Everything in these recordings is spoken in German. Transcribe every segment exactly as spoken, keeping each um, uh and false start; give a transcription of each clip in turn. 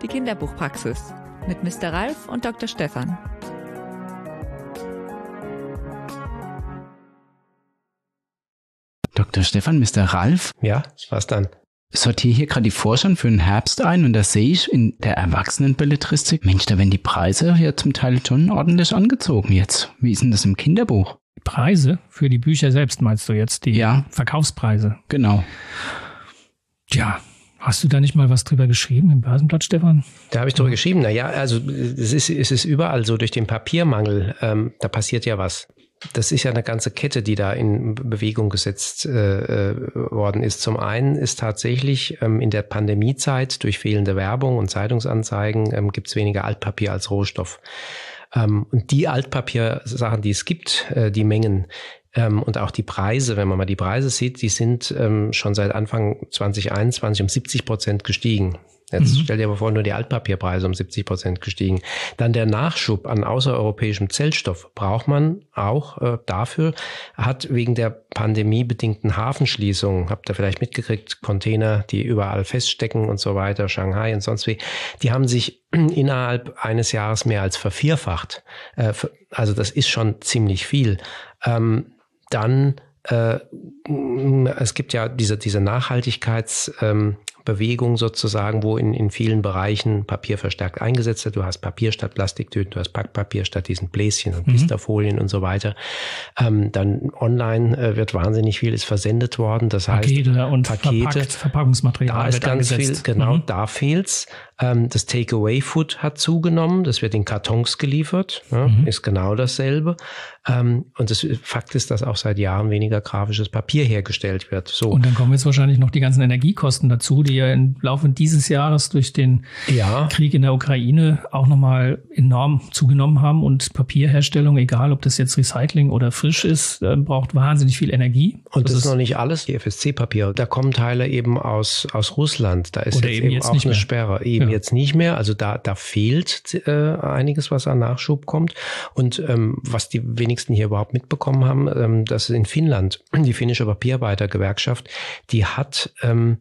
Die Kinderbuchpraxis mit Mister Ralf und Doktor Stefan. Doktor Stefan, Mister Ralf? Ja, was dann? Ich sortiere hier gerade die Vorschau für den Herbst ein und da sehe ich in der Erwachsenenbelletristik, Mensch, da werden die Preise ja zum Teil schon ordentlich angezogen jetzt. Wie ist denn das im Kinderbuch? Preise für die Bücher selbst meinst du jetzt? Die ja. Verkaufspreise? Genau. Tja, hast du da nicht mal was drüber geschrieben im Börsenblatt, Stefan? Da habe ich drüber geschrieben. Naja, also es ist, es ist überall so durch den Papiermangel. Ähm, da passiert ja was. Das ist ja eine ganze Kette, die da in Bewegung gesetzt äh, worden ist. Zum einen ist tatsächlich ähm, in der Pandemiezeit durch fehlende Werbung und Zeitungsanzeigen ähm, gibt es weniger Altpapier als Rohstoff. Ähm, und die Altpapiersachen, die es gibt, äh, die Mengen ähm, und auch die Preise, wenn man mal die Preise sieht, die sind ähm, schon seit Anfang zwanzig einundzwanzig um siebzig Prozent gestiegen. Jetzt mhm. stell dir aber vor, nur die Altpapierpreise um siebzig Prozent gestiegen. Dann der Nachschub an außereuropäischem Zellstoff braucht man auch äh, dafür, hat wegen der pandemiebedingten Hafenschließungen, habt ihr vielleicht mitgekriegt, Container, die überall feststecken und so weiter, Shanghai und sonst wie, die haben sich innerhalb eines Jahres mehr als vervierfacht. Äh, also das ist schon ziemlich viel. Ähm, dann äh, es gibt ja diese, diese Nachhaltigkeits- ähm, Bewegung sozusagen, wo in, in vielen Bereichen Papier verstärkt eingesetzt wird. Du hast Papier statt Plastiktüten, du hast Packpapier statt diesen Bläschen und Blisterfolien mhm. und so weiter. Ähm, dann online äh, wird wahnsinnig viel, ist versendet worden. Das Pakete heißt, und Pakete, verpackt, Verpackungsmaterial da ist wird ganz angesetzt. viel, genau, mhm. da fehlt's. Ähm, das Takeaway-Food hat zugenommen, das wird in Kartons geliefert, ja, mhm. ist genau dasselbe. Ähm, und das Fakt ist, dass auch seit Jahren weniger grafisches Papier hergestellt wird. So. Und dann kommen jetzt wahrscheinlich noch die ganzen Energiekosten dazu, die ja im Laufe dieses Jahres durch den ja. Krieg in der Ukraine auch nochmal enorm zugenommen haben. Und Papierherstellung, egal ob das jetzt Recycling oder frisch ist, braucht wahnsinnig viel Energie. Und das, das ist noch nicht alles, die F S C-Papiere. Da kommen Teile eben aus, aus Russland. Da ist oder jetzt eben, eben jetzt auch nicht eine mehr. Sperre. Eben ja. jetzt nicht mehr. Also da, da fehlt äh, einiges, was an Nachschub kommt. Und ähm, was die wenigsten hier überhaupt mitbekommen haben, ähm, dass in Finnland, die finnische Papierarbeitergewerkschaft, die hat ähm,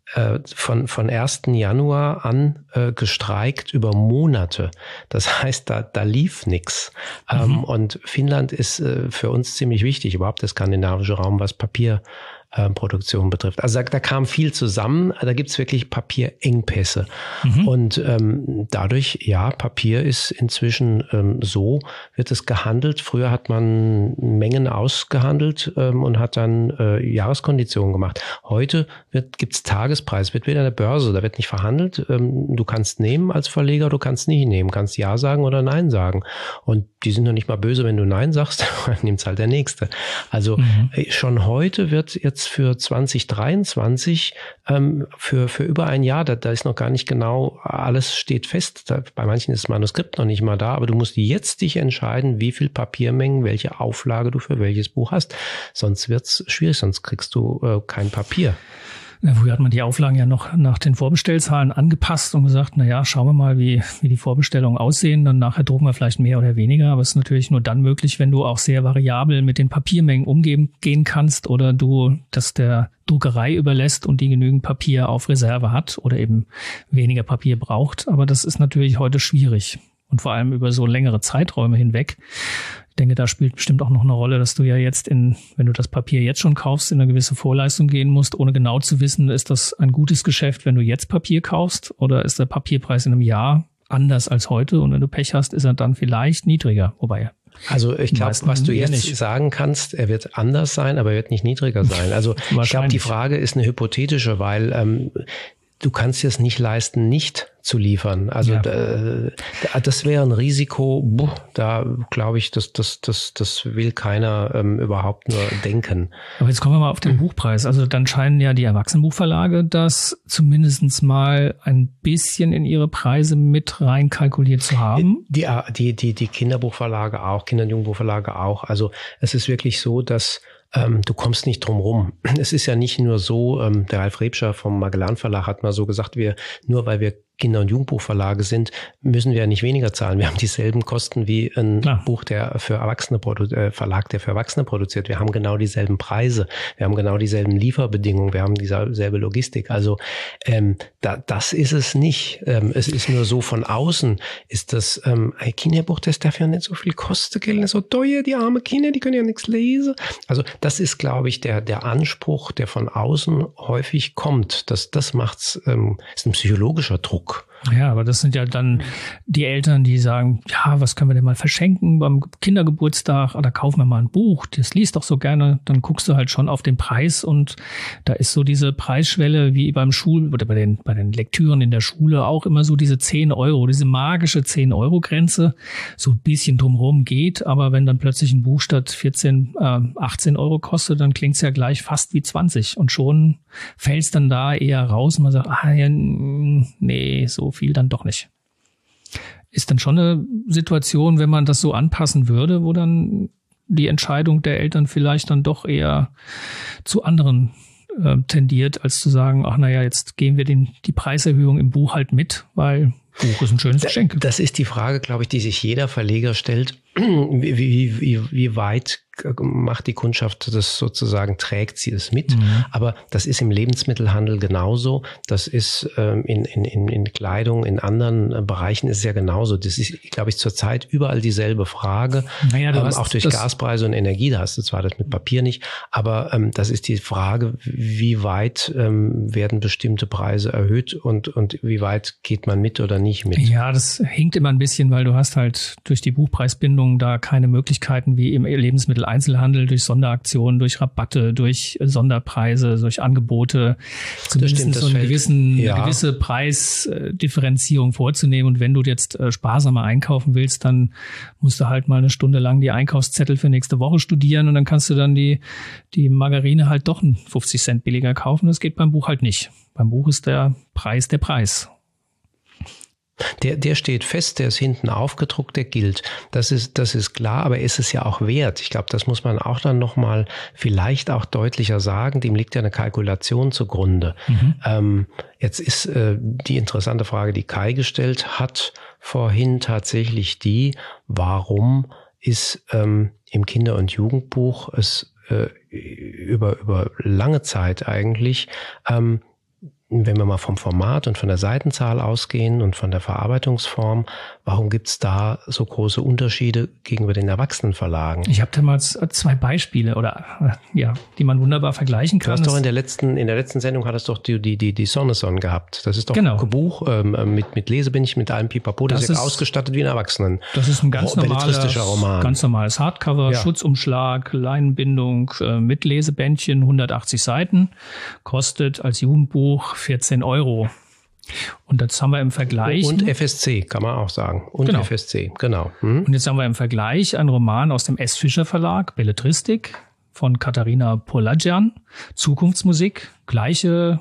von von ersten Januar an äh, gestreikt über Monate. Das heißt, da da lief nix. Mhm. Ähm, und Finnland ist äh, für uns ziemlich wichtig, überhaupt der skandinavische Raum, was Papierproduktion äh, betrifft. Also da, da kam viel zusammen. Da gibt's wirklich Papierengpässe. Mhm. Und ähm, dadurch, ja, Papier ist inzwischen ähm, so, wird es gehandelt. Früher hat man Mengen ausgehandelt ähm, und hat dann äh, Jahreskonditionen gemacht. Heute wird gibt's Tages Preis wird wieder an der Börse, da wird nicht verhandelt. Du kannst nehmen als Verleger, du kannst nicht nehmen, kannst Ja sagen oder Nein sagen. Und die sind noch nicht mal böse, wenn du Nein sagst, dann nimmt's halt der Nächste. Also mhm. schon heute wird jetzt für zwanzig dreiundzwanzig ähm, für für über ein Jahr, da, da ist noch gar nicht genau, alles steht fest. Da, bei manchen ist das Manuskript noch nicht mal da, aber du musst jetzt dich entscheiden, wie viel Papiermengen, welche Auflage du für welches Buch hast. Sonst wird's schwierig, sonst kriegst du äh, kein Papier. Früher hat man die Auflagen ja noch nach den Vorbestellzahlen angepasst und gesagt, na ja, schauen wir mal, wie wie die Vorbestellungen aussehen. Dann nachher drucken wir vielleicht mehr oder weniger. Aber es ist natürlich nur dann möglich, wenn du auch sehr variabel mit den Papiermengen umgehen gehen kannst oder du das der Druckerei überlässt und die genügend Papier auf Reserve hat oder eben weniger Papier braucht. Aber das ist natürlich heute schwierig. Und vor allem über so längere Zeiträume hinweg. Ich denke, da spielt bestimmt auch noch eine Rolle, dass du ja jetzt in, wenn du das Papier jetzt schon kaufst, in eine gewisse Vorleistung gehen musst, ohne genau zu wissen, ist das ein gutes Geschäft, wenn du jetzt Papier kaufst, oder ist der Papierpreis in einem Jahr anders als heute? Und wenn du Pech hast, ist er dann vielleicht niedriger. Wobei Also ich glaube, was du jetzt nicht. sagen kannst, er wird anders sein, aber er wird nicht niedriger sein. Also ich glaube, die Frage ist eine hypothetische, weil ähm, du kannst dir es nicht leisten, nicht zu liefern. Also ja. äh, das wäre ein Risiko, boah, da glaube ich, das, das, das, das will keiner ähm, überhaupt nur denken. Aber jetzt kommen wir mal auf den Buchpreis. Also dann scheinen ja die Erwachsenenbuchverlage das zumindest mal ein bisschen in ihre Preise mit reinkalkuliert zu haben. Die, die, die, die Kinderbuchverlage auch, Kinder- und Jugendbuchverlage auch. Also es ist wirklich so, dass Ähm, du kommst nicht drum rum. Es ist ja nicht nur so, ähm, der Ralf Rebscher vom Magellan Verlag hat mal so gesagt, wir nur weil wir Kinder- und Jugendbuchverlage sind, müssen wir ja nicht weniger zahlen. Wir haben dieselben Kosten wie ein Klar. Buch, der für Erwachsene produ- äh, Verlag, der für Erwachsene produziert. Wir haben genau dieselben Preise. Wir haben genau dieselben Lieferbedingungen. Wir haben dieselbe Logistik. Also ähm, da, das ist es nicht. Ähm, es ist nur so von außen ist das ähm, ein Kinderbuch, das darf ja nicht so viel kosten, gell? So teuer, die arme Kinder, die können ja nichts lesen. Also das ist, glaube ich, der der Anspruch, der von außen häufig kommt. Das das macht's ähm, ist ein psychologischer Druck. Ja, aber das sind ja dann die Eltern, die sagen, ja, was können wir denn mal verschenken beim Kindergeburtstag? Oder kaufen wir mal ein Buch, das liest doch so gerne. Dann guckst du halt schon auf den Preis und da ist so diese Preisschwelle wie beim Schul- oder bei den, bei den Lektüren in der Schule auch immer so diese zehn Euro, diese magische zehn Euro Grenze. So ein bisschen drumherum geht, aber wenn dann plötzlich ein Buch statt vierzehn, äh, achtzehn Euro kostet, dann klingt's ja gleich fast wie zwanzig und schon fällt's dann da eher raus und man sagt, ah ja, nee, so viel dann doch nicht. Ist dann schon eine Situation, wenn man das so anpassen würde, wo dann die Entscheidung der Eltern vielleicht dann doch eher zu anderen äh, tendiert, als zu sagen, ach naja, jetzt gehen wir den, die Preiserhöhung im Buch halt mit, weil Buch ist ein schönes Geschenk. Das ist die Frage, glaube ich, die sich jeder Verleger stellt. Wie, wie, wie, wie weit macht die Kundschaft das sozusagen, trägt sie es mit? Mhm. Aber das ist im Lebensmittelhandel genauso. Das ist ähm, in, in, in Kleidung, in anderen äh, Bereichen ist es ja genauso. Das ist, glaube ich, zurzeit überall dieselbe Frage. Naja, ähm, auch durch Gaspreise und Energie, da hast du zwar das mit Papier nicht, aber ähm, das ist die Frage, wie weit ähm, werden bestimmte Preise erhöht und, und wie weit geht man mit oder nicht mit? Ja, das hinkt immer ein bisschen, weil du hast halt durch die Buchpreisbindung da keine Möglichkeiten wie im Lebensmitteleinzelhandel durch Sonderaktionen, durch Rabatte, durch Sonderpreise, durch Angebote, zumindest so einen gewissen, ja. eine gewisse Preisdifferenzierung vorzunehmen. Und wenn du jetzt äh, sparsamer einkaufen willst, dann musst du halt mal eine Stunde lang die Einkaufszettel für nächste Woche studieren und dann kannst du dann die, die Margarine halt doch einen fünfzig Cent billiger kaufen. Das geht beim Buch halt nicht. Beim Buch ist der Preis der Preis. Der, der steht fest, der ist hinten aufgedruckt, der gilt. Das ist, das ist klar, aber ist es ja auch wert. Ich glaube, das muss man auch dann nochmal vielleicht auch deutlicher sagen. Dem liegt ja eine Kalkulation zugrunde. Mhm. Ähm, jetzt ist äh, die interessante Frage, die Kai gestellt hat vorhin tatsächlich die, warum ist ähm, im Kinder- und Jugendbuch es äh, über, über lange Zeit eigentlich ähm, wenn wir mal vom Format und von der Seitenzahl ausgehen und von der Verarbeitungsform, warum gibt es da so große Unterschiede gegenüber den Erwachsenenverlagen? Ich habe da mal zwei Beispiele oder ja, die man wunderbar vergleichen kann. Du hast doch in der letzten in der letzten Sendung hattest doch die die die, die Sonneson gehabt. Das ist doch genau. ein Buch ähm, mit mit Lesebändchen, mit allem Pipapo, das, das ist ausgestattet wie ein Erwachsenen. Das ist ein ganz normales Roman. ganz normales Hardcover, ja. Schutzumschlag, Leinenbindung äh, mit Lesebändchen, hundertachtzig Seiten, kostet als Jugendbuch vierzehn Euro. Und jetzt haben wir im Vergleich... Und F S C, kann man auch sagen. Und genau. F S C, genau. Hm. Und jetzt haben wir im Vergleich einen Roman aus dem S. Fischer Verlag, Belletristik, von Katharina Poladjan, Zukunftsmusik, gleiche,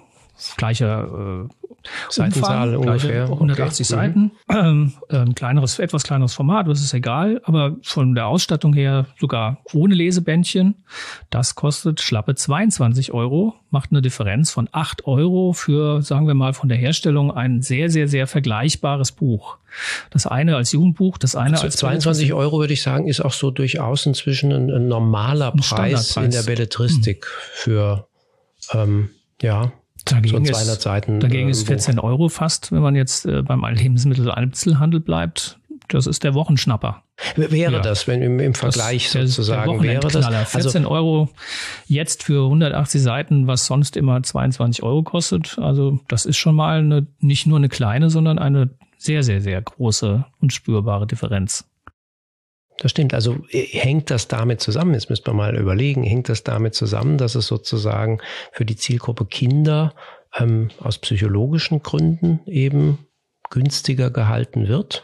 gleiche äh, Seitenzahl Umfang, ungefähr. hundertachtzig okay. Seiten, ähm, ein kleineres, etwas kleineres Format, das ist egal, aber von der Ausstattung her sogar ohne Lesebändchen. Das kostet schlappe zweiundzwanzig Euro, macht eine Differenz von acht Euro für, sagen wir mal, von der Herstellung ein sehr, sehr, sehr vergleichbares Buch. Das eine als Jugendbuch, das eine als zweiundzwanzig Euro, würde ich sagen, ist auch so durchaus inzwischen ein, ein normaler ein Preis in der Belletristik hm. für, ähm, ja, Dagegen, so ist, Seiten, dagegen äh, ist vierzehn Euro fast, wenn man jetzt äh, beim Lebensmittel-Einzelhandel bleibt. Das ist der Wochenschnapper. Wäre ja. das, wenn im, im Vergleich das, sozusagen der wäre das? vierzehn also, Euro jetzt für hundertachtzig Seiten, was sonst immer zweiundzwanzig Euro kostet. Also das ist schon mal eine, nicht nur eine kleine, sondern eine sehr, sehr, sehr große und spürbare Differenz. Das stimmt. Also hängt das damit zusammen? Jetzt müsste man mal überlegen, hängt das damit zusammen, dass es sozusagen für die Zielgruppe Kinder ähm, aus psychologischen Gründen eben günstiger gehalten wird?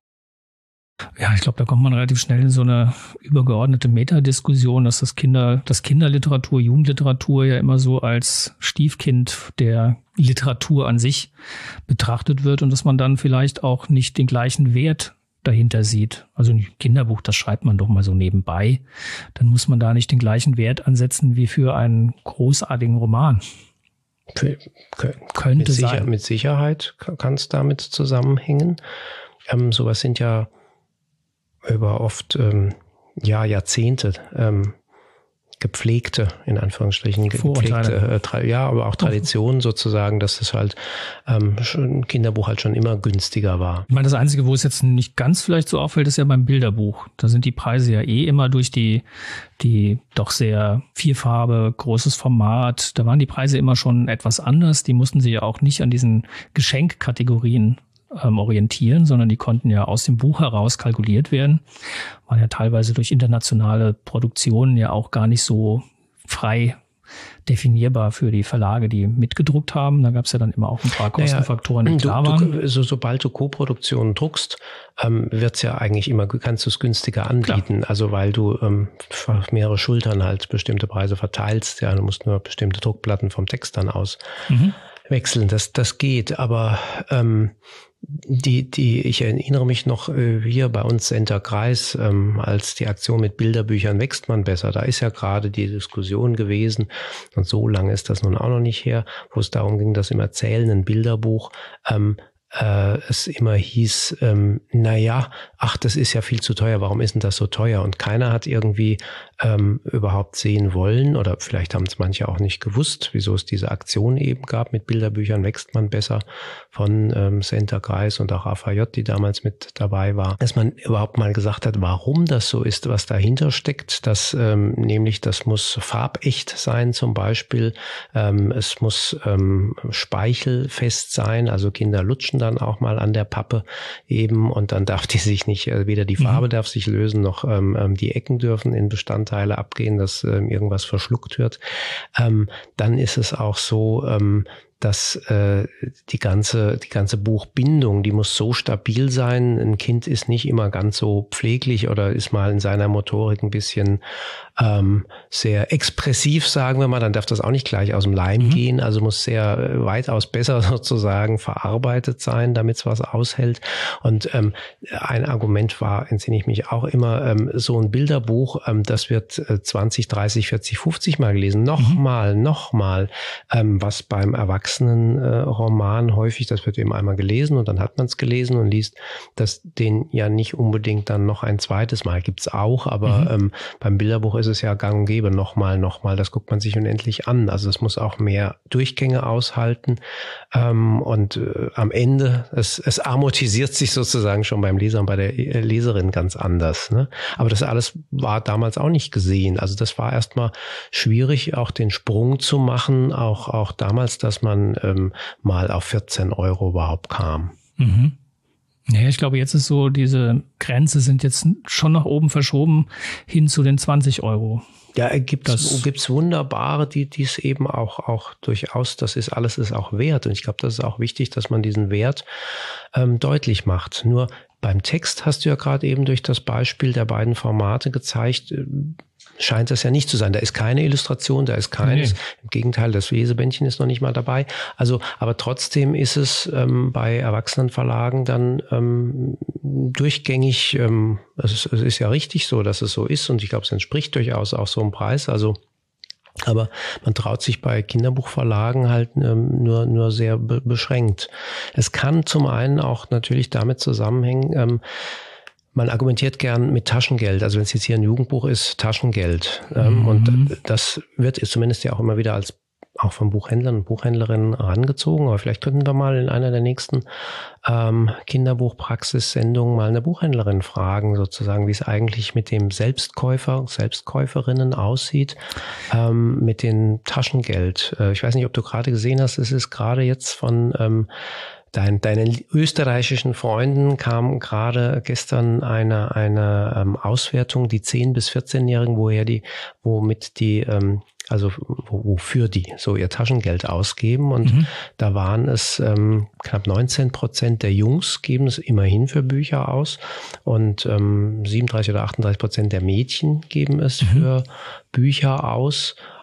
Ja, ich glaube, da kommt man relativ schnell in so eine übergeordnete Metadiskussion, dass das Kinder, dass Kinderliteratur, Jugendliteratur ja immer so als Stiefkind der Literatur an sich betrachtet wird und dass man dann vielleicht auch nicht den gleichen Wert dahinter sieht. Also ein Kinderbuch, das schreibt man doch mal so nebenbei. Dann muss man da nicht den gleichen Wert ansetzen wie für einen großartigen Roman. Könnte mit, sicher, sein. mit Sicherheit kann es damit zusammenhängen. Ähm, sowas sind ja über oft ähm, ja, Jahrzehnte ähm, gepflegte, in Anführungsstrichen, gepflegte, äh, tra- ja, aber auch Traditionen sozusagen, dass es halt ähm, ein Kinderbuch halt schon immer günstiger war. Ich meine, das Einzige, wo es jetzt nicht ganz vielleicht so auffällt, ist ja beim Bilderbuch. Da sind die Preise ja eh immer durch die, die doch sehr Vierfarbe, großes Format. Da waren die Preise immer schon etwas anders. Die mussten sich ja auch nicht an diesen Geschenkkategorien ähm, orientieren, sondern die konnten ja aus dem Buch heraus kalkuliert werden. Waren ja teilweise durch internationale Produktionen ja auch gar nicht so frei definierbar für die Verlage, die mitgedruckt haben. Da gab es ja dann immer auch ein paar Kostenfaktoren, die naja, klar du, waren. Du, so, sobald du Co-Produktionen druckst, ähm, wird's ja eigentlich immer, kannst du es günstiger anbieten. Klar. Also weil du ähm, auf mehrere Schultern halt bestimmte Preise verteilst. Ja, du musst nur bestimmte Druckplatten vom Text dann aus mhm. wechseln. Das, das geht. Aber ähm, Die, die, ich erinnere mich noch äh, hier bei uns Enterkreis, ähm, als die Aktion mit Bilderbüchern wächst man besser. Da ist ja gerade die Diskussion gewesen, und so lange ist das nun auch noch nicht her, wo es darum ging, dass im erzählenden Bilderbuch ähm, äh, es immer hieß, ähm, na ja, ach, das ist ja viel zu teuer, warum ist denn das so teuer? Und keiner hat irgendwie ähm, überhaupt sehen wollen, oder vielleicht haben es manche auch nicht gewusst, wieso es diese Aktion eben gab, mit Bilderbüchern wächst man besser, von ähm, Enterkreis und auch A V J, die damals mit dabei war, dass man überhaupt mal gesagt hat, warum das so ist, was dahinter steckt, dass ähm, nämlich das muss farbecht sein zum Beispiel, ähm, es muss ähm, speichelfest sein, also Kinder lutschen dann auch mal an der Pappe eben, und dann darf die sich nicht, äh, weder die Farbe mhm. darf sich lösen, noch ähm, die Ecken dürfen in Bestandteile abgehen, dass ähm, irgendwas verschluckt wird. Ähm, dann ist es auch so, ähm, dass äh, die ganze die ganze Buchbindung, die muss so stabil sein. Ein Kind ist nicht immer ganz so pfleglich oder ist mal in seiner Motorik ein bisschen ähm, sehr expressiv, sagen wir mal. Dann darf das auch nicht gleich aus dem Leim mhm. gehen. Also muss sehr äh, weitaus besser sozusagen verarbeitet sein, damit es was aushält. Und ähm, ein Argument war, entsinne ich mich auch immer, ähm, so ein Bilderbuch, ähm, das wird äh, zwanzig, dreißig, vierzig, fünfzig Mal gelesen. Nochmal, mhm. nochmal, ähm, was beim Erwachsenen Erwachsenenroman häufig, das wird eben einmal gelesen und dann hat man es gelesen und liest, dass den ja nicht unbedingt dann noch ein zweites Mal gibt's auch, aber mhm. ähm, beim Bilderbuch ist es ja gang und gäbe, nochmal, nochmal, das guckt man sich unendlich an. Also es muss auch mehr Durchgänge aushalten ähm, und äh, am Ende, es, es amortisiert sich sozusagen schon beim Leser und bei der Leserin ganz anders. Ne? Aber das alles war damals auch nicht gesehen. Also das war erstmal schwierig, auch den Sprung zu machen, auch, auch damals, dass man ähm, mal auf vierzehn Euro überhaupt kam. Mhm. Ja, ich glaube, jetzt ist so, diese Grenze sind jetzt schon nach oben verschoben hin zu den zwanzig Euro. Ja, gibt's, gibt's wunderbare, die dies eben auch, auch durchaus, das ist, alles ist auch wert. Und ich glaube, das ist auch wichtig, dass man diesen Wert ähm, deutlich macht. Nur beim Text hast du ja gerade eben durch das Beispiel der beiden Formate gezeigt, äh, scheint das ja nicht zu sein. Da ist keine Illustration, da ist keines. Nee. Im Gegenteil, das Lesebändchen ist noch nicht mal dabei. Also, aber trotzdem ist es ähm, bei Erwachsenenverlagen dann ähm, durchgängig, ähm, es, ist, es ist ja richtig so, dass es so ist, und ich glaube, es entspricht durchaus auch so einem Preis. Also, aber man traut sich bei Kinderbuchverlagen halt ähm, nur nur sehr be- beschränkt. Es kann zum einen auch natürlich damit zusammenhängen, ähm, man argumentiert gern mit Taschengeld. Also wenn es jetzt hier ein Jugendbuch ist, Taschengeld. Ähm, mhm. Und das wird zumindest ja auch immer wieder als auch von Buchhändlern und Buchhändlerinnen herangezogen. Aber vielleicht könnten wir mal in einer der nächsten ähm, Kinderbuchpraxissendungen mal eine Buchhändlerin fragen, sozusagen, wie es eigentlich mit dem Selbstkäufer, Selbstkäuferinnen aussieht, ähm, mit dem Taschengeld. Äh, ich weiß nicht, ob du gerade gesehen hast, es ist gerade jetzt von ähm, Dein, deinen österreichischen Freunden kam gerade gestern eine eine ähm, Auswertung, die zehn- bis vierzehnjährigen, woher die, womit die, ähm, also wo, wofür die so ihr Taschengeld ausgeben. Und mhm. da waren es ähm, knapp neunzehn Prozent der Jungs geben es immerhin für Bücher aus, und ähm, siebenunddreißig oder achtunddreißig Prozent der Mädchen geben es mhm. für Bücher aus.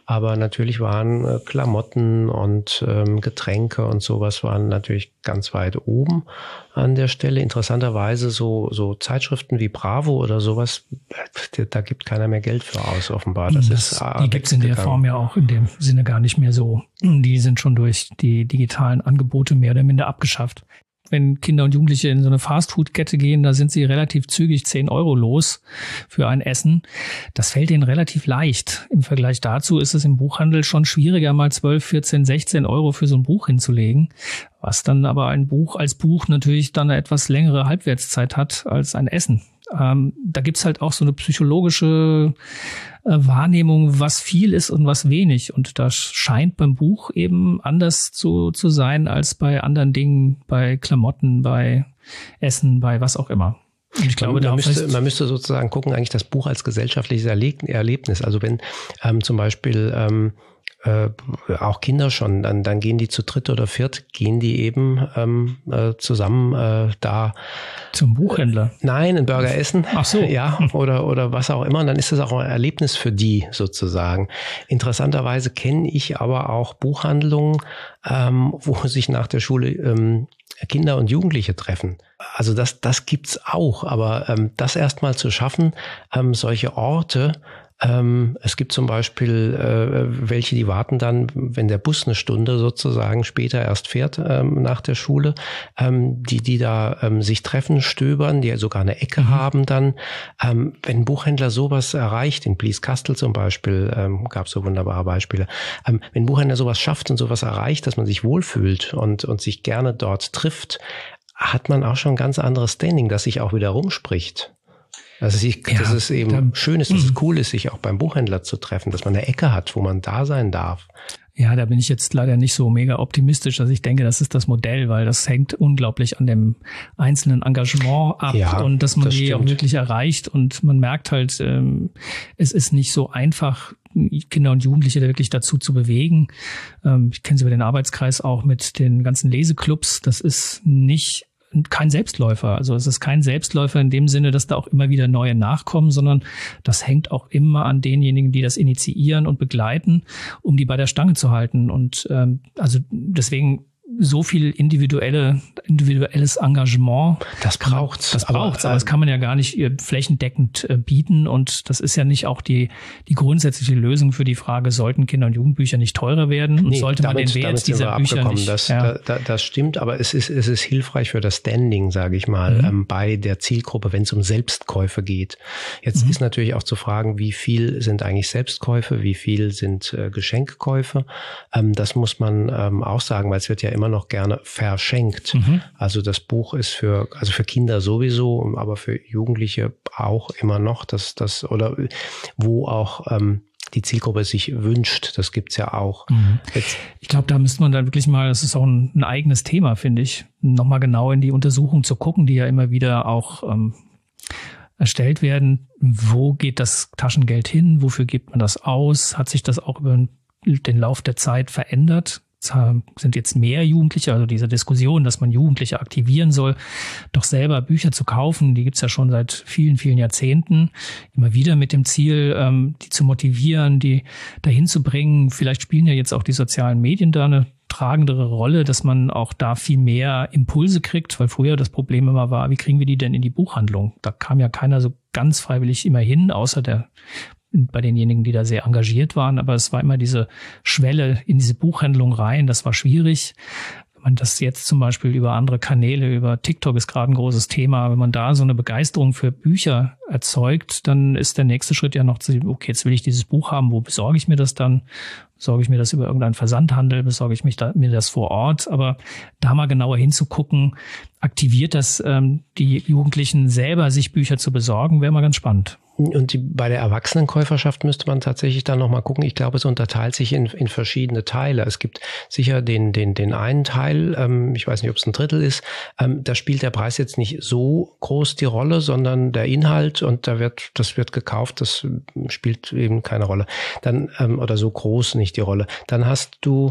Aber natürlich waren äh, Klamotten und ähm, Getränke und sowas waren natürlich ganz weit oben an der Stelle. Interessanterweise so, so Zeitschriften wie Bravo oder sowas, da gibt keiner mehr Geld für aus, offenbar. Das, das ist, die gibt es in der Form ja auch in dem Sinne gar nicht mehr so. Die sind schon durch die digitalen Angebote mehr oder minder abgeschafft. Wenn Kinder und Jugendliche in so eine Fastfood-Kette gehen, da sind sie relativ zügig zehn Euro los für ein Essen. Das fällt ihnen relativ leicht. Im Vergleich dazu ist es im Buchhandel schon schwieriger, mal zwölf, vierzehn, sechzehn Euro für so ein Buch hinzulegen, was dann aber ein Buch als Buch natürlich dann eine etwas längere Halbwertszeit hat als ein Essen. Ähm, da gibt's halt auch so eine psychologische äh, Wahrnehmung, was viel ist und was wenig. Und das scheint beim Buch eben anders zu, zu sein als bei anderen Dingen, bei Klamotten, bei Essen, bei was auch immer. Und ich glaube, man, da müsste, man müsste sozusagen gucken, eigentlich das Buch als gesellschaftliches Erlebnis. Also wenn ähm, zum Beispiel ähm, Äh, auch Kinder schon, dann, dann gehen die zu dritt oder viert, gehen die eben ähm, äh, zusammen äh, da zum Buchhändler. Äh, nein, einen Burger essen. Ach so. Ja, oder, oder was auch immer. Und dann ist das auch ein Erlebnis für die sozusagen. Interessanterweise kenne ich aber auch Buchhandlungen, ähm, wo sich nach der Schule ähm, Kinder und Jugendliche treffen. Also das, das gibt's auch. Aber ähm, das erstmal zu schaffen, ähm, solche Orte. Ähm, es gibt zum Beispiel äh, welche, die warten dann, wenn der Bus eine Stunde sozusagen später erst fährt ähm, nach der Schule, ähm, die die da ähm, sich treffen, stöbern, die sogar eine Ecke mhm. haben dann. Ähm, wenn ein Buchhändler sowas erreicht, in Blieskastel zum Beispiel, ähm, gab es so wunderbare Beispiele, ähm, wenn ein Buchhändler sowas schafft und sowas erreicht, dass man sich wohlfühlt und, und sich gerne dort trifft, hat man auch schon ein ganz anderes Standing, das sich auch wieder rumspricht. Also ich, ja, dass es eben da, schön ist, dass mh. es cool ist, sich auch beim Buchhändler zu treffen, dass man eine Ecke hat, wo man da sein darf. Ja, da bin ich jetzt leider nicht so mega optimistisch, dass ich denke, das ist das Modell, weil das hängt unglaublich an dem einzelnen Engagement ab ja, und dass man das die stimmt. auch wirklich erreicht. Und man merkt halt, ähm, es ist nicht so einfach, Kinder und Jugendliche da wirklich dazu zu bewegen. Ähm, ich kenne es über den Arbeitskreis auch mit den ganzen Leseclubs. Das ist nicht kein Selbstläufer. Also es ist kein Selbstläufer in dem Sinne, dass da auch immer wieder neue nachkommen, sondern das hängt auch immer an denjenigen, die das initiieren und begleiten, um die bei der Stange zu halten. Und ähm, also deswegen so viel individuelle, individuelles Engagement. Das braucht's. Das braucht's, aber, aber das kann man ja gar nicht flächendeckend äh, bieten. Und das ist ja nicht auch die, die grundsätzliche Lösung für die Frage, sollten Kinder- und Jugendbücher nicht teurer werden? Und nee, sollte man damit, den Wert dieser Bücher nicht... Das, ja. da, das stimmt, aber es ist, es ist hilfreich für das Standing, sage ich mal, mhm. ähm, bei der Zielgruppe, wenn es um Selbstkäufe geht. Jetzt mhm. ist natürlich auch zu fragen, wie viel sind eigentlich Selbstkäufe, wie viel sind äh, Geschenkkäufe. Ähm, das muss man ähm, auch sagen, weil es wird ja immer noch gerne verschenkt. Mhm. Also das Buch ist für, also für Kinder sowieso, aber für Jugendliche auch immer noch, dass das, oder wo auch ähm, die Zielgruppe sich wünscht. Das gibt's ja auch. Mhm. Jetzt, ich glaube, da müsste man dann wirklich mal, das ist auch ein, ein eigenes Thema, finde ich, nochmal genau in die Untersuchung zu gucken, die ja immer wieder auch ähm, erstellt werden. Wo geht das Taschengeld hin? Wofür gibt man das aus? Hat sich das auch über den Lauf der Zeit verändert? Sind jetzt mehr Jugendliche, also diese Diskussion, dass man Jugendliche aktivieren soll, doch selber Bücher zu kaufen, die gibt's ja schon seit vielen, vielen Jahrzehnten, immer wieder mit dem Ziel, die zu motivieren, die dahin zu bringen. Vielleicht spielen ja jetzt auch die sozialen Medien da eine tragendere Rolle, dass man auch da viel mehr Impulse kriegt, weil früher das Problem immer war, wie kriegen wir die denn in die Buchhandlung? Da kam ja keiner so ganz freiwillig immer hin, außer der bei denjenigen, die da sehr engagiert waren. Aber es war immer diese Schwelle in diese Buchhandlung rein. Das war schwierig. Wenn man das jetzt zum Beispiel über andere Kanäle, über TikTok ist gerade ein großes Thema. Wenn man da so eine Begeisterung für Bücher erzeugt, dann ist der nächste Schritt ja noch zu, okay, jetzt will ich dieses Buch haben. Wo besorge ich mir das dann? Besorge ich mir das über irgendeinen Versandhandel? Besorge ich mich da, mir das vor Ort? Aber da mal genauer hinzugucken, aktiviert das ähm, die Jugendlichen selber, sich Bücher zu besorgen, wäre mal ganz spannend. Und die, bei der Erwachsenenkäuferschaft müsste man tatsächlich dann nochmal gucken. Ich glaube, es unterteilt sich in, in verschiedene Teile. Es gibt sicher den, den, den einen Teil, ähm, ich weiß nicht, ob es ein Drittel ist, ähm, da spielt der Preis jetzt nicht so groß die Rolle, sondern der Inhalt, und da wird, das wird gekauft, das spielt eben keine Rolle. Dann, ähm, oder so groß nicht die Rolle. Dann hast du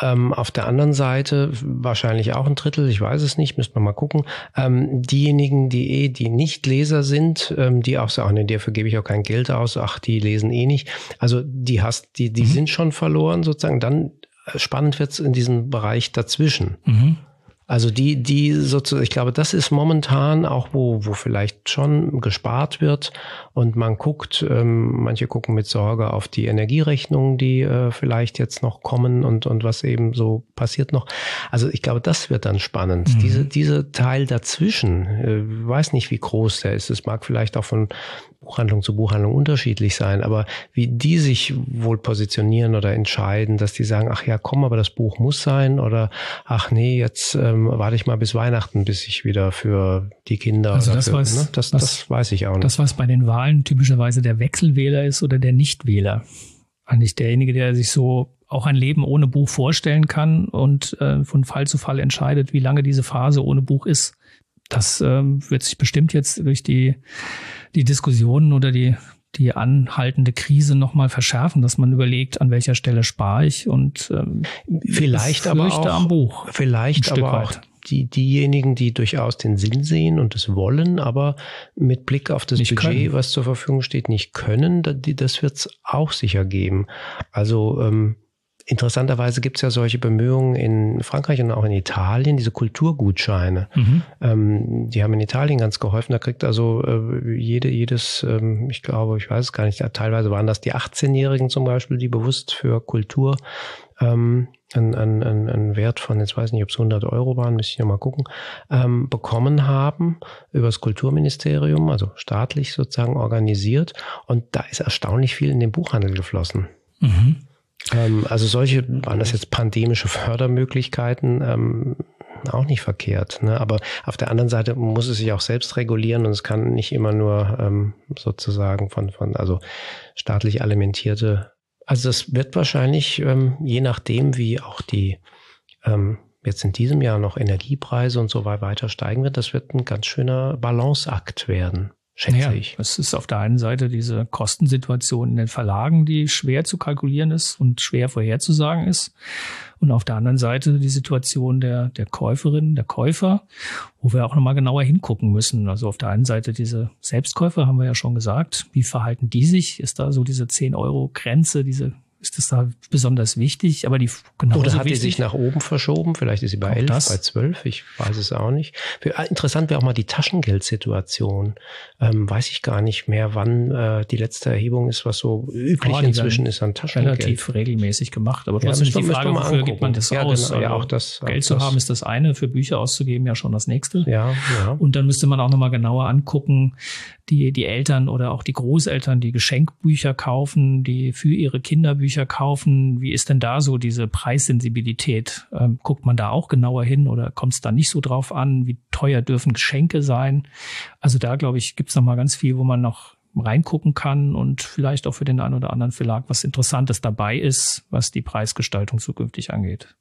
Ähm, auf der anderen Seite wahrscheinlich auch ein Drittel, ich weiß es nicht, müssen wir mal gucken. Ähm, diejenigen, die eh, die nicht Leser sind, ähm, die auch sagen, nee, dafür gebe ich auch kein Geld aus, ach, die lesen eh nicht. Also die hast, die, die mhm. sind schon verloren sozusagen. Dann spannend wird's in diesem Bereich dazwischen. Mhm. Also die, die sozusagen, ich glaube, das ist momentan auch, wo, wo vielleicht schon gespart wird und man guckt, ähm, manche gucken mit Sorge auf die Energierechnungen, die äh, vielleicht jetzt noch kommen und, und was eben so passiert noch. Also ich glaube, das wird dann spannend. Mhm. Diese, diese Teil dazwischen, äh, weiß nicht, wie groß der ist. Es mag vielleicht auch von Buchhandlung zu Buchhandlung unterschiedlich sein, aber wie die sich wohl positionieren oder entscheiden, dass die sagen, ach ja, komm, aber das Buch muss sein oder ach nee, jetzt ähm, warte ich mal bis Weihnachten, bis ich wieder für die Kinder also das, für, was, ne? das, was, das weiß ich auch nicht. Das, was bei den Wahlen typischerweise der Wechselwähler ist oder der Nichtwähler. Eigentlich derjenige, der sich so auch ein Leben ohne Buch vorstellen kann und äh, von Fall zu Fall entscheidet, wie lange diese Phase ohne Buch ist. Das ähm, wird sich bestimmt jetzt durch die, die Diskussionen oder die, die anhaltende Krise nochmal verschärfen, dass man überlegt, an welcher Stelle spare ich und ähm, vielleicht aber auch am Buch. Vielleicht aber auch die, diejenigen, die durchaus den Sinn sehen und es wollen, aber mit Blick auf das nicht Budget, können. Was zur Verfügung steht, nicht können, das wird es auch sicher geben. Also ähm, interessanterweise gibt es ja solche Bemühungen in Frankreich und auch in Italien, diese Kulturgutscheine. Mhm. Ähm, die haben in Italien ganz geholfen. Da kriegt also äh, jede, jedes, ähm, ich glaube, ich weiß es gar nicht, teilweise waren das die achtzehnjährigen zum Beispiel, die bewusst für Kultur ähm, einen ein, ein Wert von, jetzt weiß ich nicht, ob es hundert Euro waren, müsste ich noch mal gucken, ähm, bekommen haben über das Kulturministerium, also staatlich sozusagen organisiert. Und da ist erstaunlich viel in den Buchhandel geflossen. Mhm. Also solche, waren das jetzt pandemische Fördermöglichkeiten, ähm, auch nicht verkehrt. Ne? Aber auf der anderen Seite muss es sich auch selbst regulieren und es kann nicht immer nur ähm, sozusagen von, von also staatlich alimentierte. Also das wird wahrscheinlich, ähm, je nachdem, wie auch die ähm, jetzt in diesem Jahr noch Energiepreise und so weiter steigen wird, das wird ein ganz schöner Balanceakt werden. Schätze ja, ich. Es ist auf der einen Seite diese Kostensituation in den Verlagen, die schwer zu kalkulieren ist und schwer vorherzusagen ist. Und auf der anderen Seite die Situation der, der Käuferinnen, der Käufer, wo wir auch nochmal genauer hingucken müssen. Also auf der einen Seite diese Selbstkäufer, haben wir ja schon gesagt. Wie verhalten die sich? Ist da so diese zehn Euro Grenze, diese ist das da besonders wichtig, aber die genauso Oder hat wichtig, die sich nach oben verschoben? Vielleicht ist sie bei elf, das? bei zwölf, ich weiß es auch nicht. Interessant wäre auch mal die Taschengeldsituation. Ähm, weiß ich gar nicht mehr, wann äh, die letzte Erhebung ist, was so üblich oh, inzwischen ist an Taschengeld. Relativ regelmäßig gemacht, aber trotzdem ja, ist die Frage, wofür angucken. Gibt man das ja, aus? Genau, ja, auch das, Geld auch zu das. haben ist das eine, für Bücher auszugeben ja schon das nächste. Ja, ja. Und dann müsste man auch nochmal genauer angucken, die, die Eltern oder auch die Großeltern, die Geschenkbücher kaufen, die für ihre Kinder Bücher kaufen. Wie ist denn da so diese Preissensibilität? Ähm, guckt man da auch genauer hin oder kommt es da nicht so drauf an? Wie teuer dürfen Geschenke sein? Also da, glaube ich, gibt es noch mal ganz viel, wo man noch reingucken kann und vielleicht auch für den einen oder anderen Verlag was Interessantes dabei ist, was die Preisgestaltung zukünftig angeht.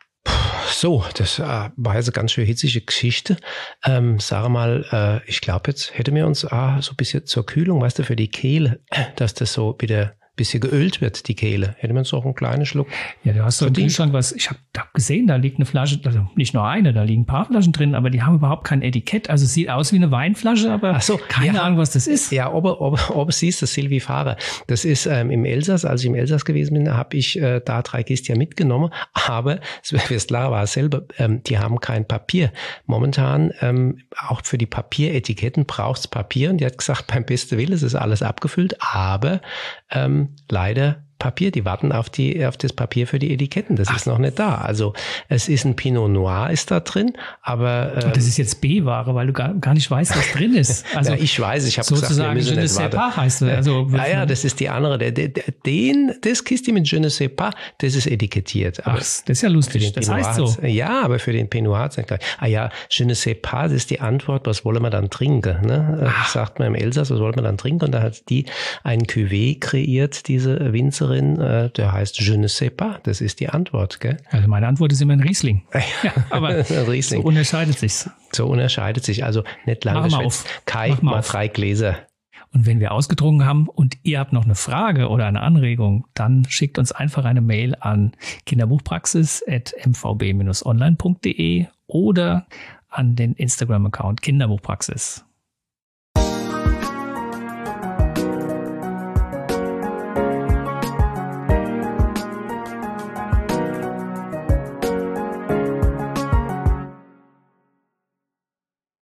So, das äh, war jetzt eine ganz schön hitzige Geschichte. Ähm, sag mal, äh, ich glaube, jetzt hätten wir uns ah, so ein bisschen zur Kühlung, weißt du, für die Kehle, dass das so wieder ein bisschen geölt wird, die Kehle. Hätte man so auch einen kleinen Schluck. Ja, du hast so im Kühlschrank was, ich habe hab gesehen, da liegt eine Flasche, also nicht nur eine, da liegen ein paar Flaschen drin, aber die haben überhaupt kein Etikett. Also es sieht aus wie eine Weinflasche, aber Ach so, keine ja, Ahnung, was das ist. Ja, ob, ob, ob es siehst, das Sylvie Fahrer. Das ist ähm, im Elsass, als ich im Elsass gewesen bin, habe ich äh, da drei Kisten mitgenommen, aber Westlara war es selber, ähm, die haben kein Papier. Momentan, ähm, auch für die Papieretiketten braucht es Papier und die hat gesagt, beim besten Willen, es ist alles abgefüllt, aber ähm, leider Papier, die warten auf die auf das Papier für die Etiketten, das Ach. ist noch nicht da. Also es ist ein Pinot Noir ist da drin, aber ähm, das ist jetzt B-Ware, weil du gar, gar nicht weißt, was drin ist. Also ja, ich weiß, ich habe gesagt, wir müssen nicht warten. Je ne sais pas heißt das. Also ja, ja, das ist die andere. Der, der, den, das Kiste mit Je ne sais pas, das ist etikettiert. Aber Ach, das ist ja lustig. Das heißt so. Ja, aber für den Pinot Noir hat es nicht gleich. Ah ja, Je ne sais pas, das ist die Antwort, was wollen wir dann trinken? Ne? Sagt man im Elsass, was wollen wir dann trinken? Und da hat die einen Cuvée kreiert, diese Winzerin. Der heißt Je ne sais pas. Das ist die Antwort, gell? Also meine Antwort ist immer ein Riesling. Ja, aber Riesling. So unterscheidet sich's. So unterscheidet sich. Also nicht lange Mach mal auf. Kai, Mach mal mal auf. drei Gläser. Und wenn wir ausgetrunken haben und ihr habt noch eine Frage oder eine Anregung, dann schickt uns einfach eine Mail an kinderbuchpraxis at m v b dash online punkt d e oder an den Instagram-Account Kinderbuchpraxis.